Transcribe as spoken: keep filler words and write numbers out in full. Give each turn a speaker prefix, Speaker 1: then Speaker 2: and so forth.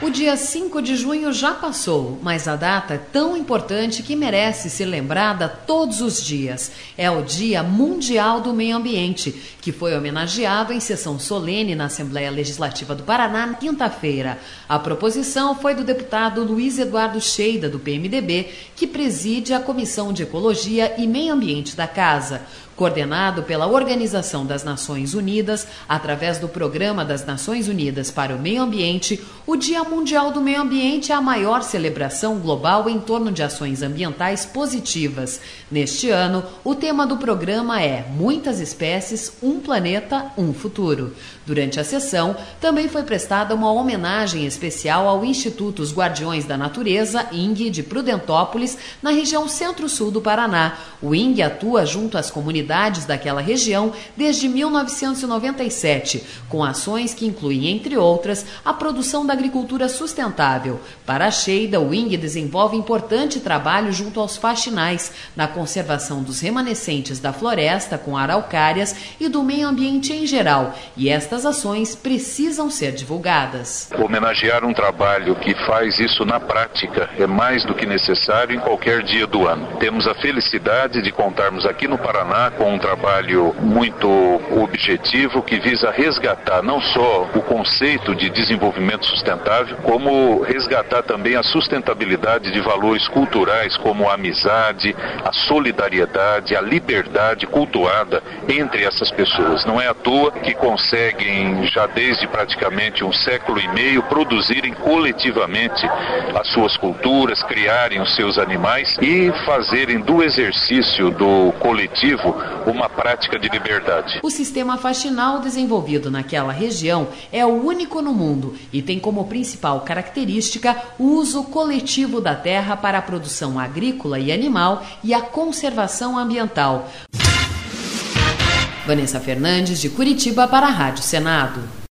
Speaker 1: O dia cinco de junho já passou, mas a data é tão importante que merece ser lembrada todos os dias. É o Dia Mundial do Meio Ambiente, que foi homenageado em sessão solene na Assembleia Legislativa do Paraná na quinta-feira. A proposição foi do deputado Luiz Eduardo Sheida, do P M D B, que preside a Comissão de Ecologia e Meio Ambiente da Casa. Coordenado pela Organização das Nações Unidas, através do Programa das Nações Unidas para o Meio Ambiente, o Dia Mundial do Meio Ambiente é a maior celebração global em torno de ações ambientais positivas. Neste ano, o tema do programa é Muitas Espécies, um Planeta, um Futuro. Durante a sessão, também foi prestada uma homenagem especial ao Instituto Os Guardiões da Natureza, I N G, de Prudentópolis, na região centro-sul do Paraná. O I N G atua junto às comunidades daquela região desde mil novecentos e noventa e sete, com ações que incluem, entre outras, a produção da agricultura sustentável. Para a Sheida, o I N G desenvolve importante trabalho junto aos faxinais, na conservação dos remanescentes da floresta com araucárias e do meio ambiente em geral, e estas ações precisam ser divulgadas.
Speaker 2: Homenagear um trabalho que faz isso na prática é mais do que necessário em qualquer dia do ano. Temos a felicidade de contarmos aqui no Paraná com um trabalho muito objetivo que visa resgatar não só o conceito de desenvolvimento sustentável, como resgatar também a sustentabilidade de valores culturais como a amizade, a solidariedade, a liberdade cultuada entre essas pessoas. Não é à toa que conseguem, já desde praticamente um século e meio, produzirem coletivamente as suas culturas, criarem os seus animais e fazerem do exercício do coletivo uma prática de liberdade.
Speaker 1: O sistema faxinal desenvolvido naquela região é o único no mundo e tem como principal característica o uso coletivo da terra para a produção agrícola e animal e a conservação ambiental. Vanessa Fernandes, de Curitiba, para a Rádio Senado.